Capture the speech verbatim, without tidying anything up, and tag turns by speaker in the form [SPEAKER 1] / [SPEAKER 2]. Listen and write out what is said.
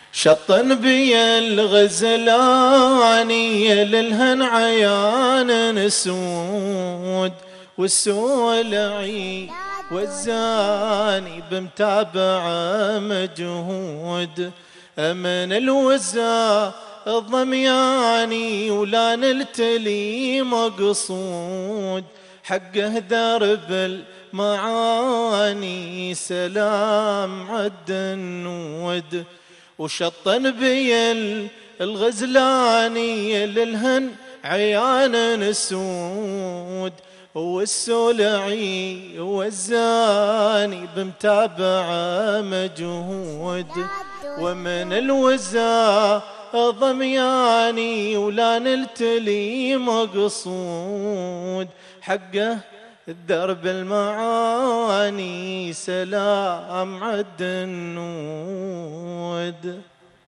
[SPEAKER 1] شطن بي الغزلاني للهن عيان نسود، والسولعي والزاني بمتابعة مجهود. أمن الوزا الضمياني ولا نلتلي مقصود، حقه درب المعاني سلام عد النود. وشطن بي الغزلاني للهن عيان نسود، والسولعي والزاني بمتابعة مجهود. ومن الوزا ضمياني ولا نلتلي مقصود، حقه الدرب المعاني سلام عد النود.